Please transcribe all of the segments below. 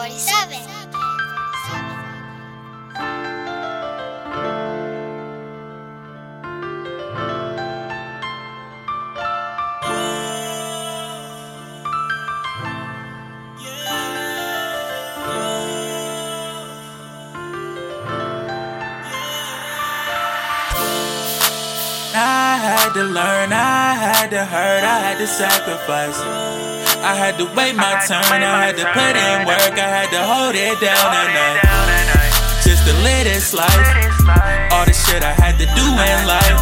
AK-47. I had to learn, I had to hurt, I had to sacrifice. I had to wait my turn, I had to put in work, I had to hold it down at night. Just to live this life, all the shit I had to do in life.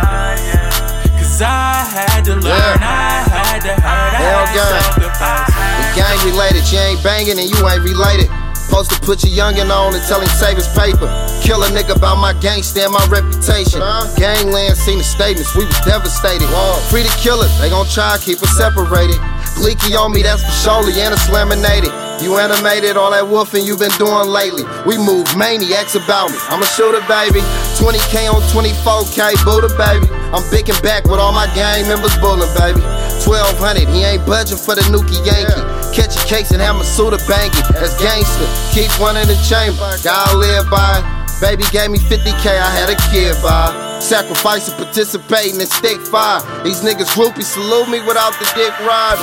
Cause I had to learn, I had to hurt, I had to sacrifice. We gang related, you ain't banging and you ain't related. Supposed to put your youngin' on and tell him save his paper. Kill a nigga about my gangsta and my reputation. Gangland seen the statements, we was devastated. Free the killers, they gon' try to keep us separated. Gleeky on me, that's for surely, and it's laminated. You animated all that woofing you been doing lately. We move maniacs about me, I'm a shooter baby. 20K on 24K, Buddha baby. I'm biggin' back with all my gang members bullin' baby. 1200, he ain't budging for the Nuki Yankee. Catch a case and have my suit banky. That's gangster, keep one in the chamber. Gotta live by it. Baby gave me 50K, I had a kid by. Sacrificing, participating, and stick fire. These niggas groupies salute me without the dick riding.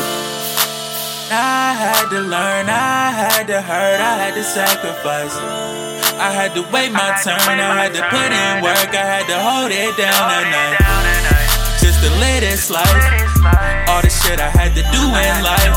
I had to learn, I had to hurt, I had to sacrifice. I had to wait my turn, I had to put in work, I had to hold it down at night. Just to live this life, all the shit I had to do in life.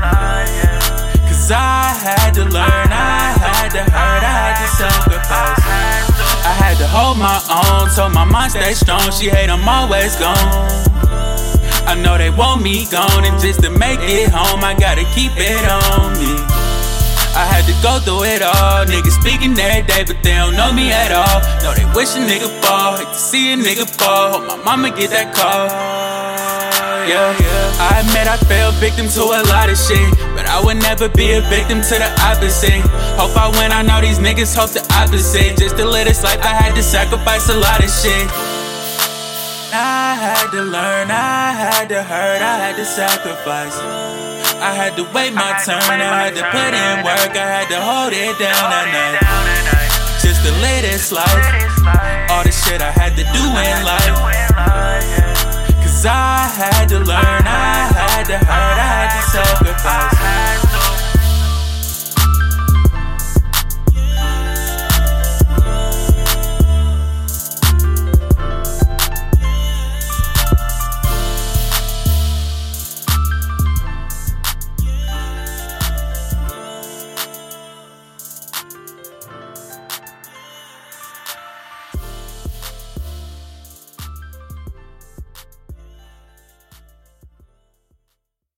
Cause I had to learn, I had to hurt, I had to sacrifice. I had to hold my own, told my mind stay strong, she hate I'm always gone. I know they want me gone, and just to make it home, I gotta keep it on me. I had to go through it all, niggas speaking every day, but they don't know me at all. Know they wish a nigga fall, hate to see a nigga fall, hope my mama get that call. Yeah, I admit I fell victim to a lot of shit, but I would never be a victim to the opposite. Hope I win, I know these niggas hope the opposite. Just to live this life, I had to sacrifice a lot of shit. I had to learn, I had to hurt, I had to sacrifice. I had to wait my turn, I had to put in work, I had to hold it down at night. Just to live this life, all the shit I had to do in life. Cause I had to learn, I had to hurt, I had to sacrifice.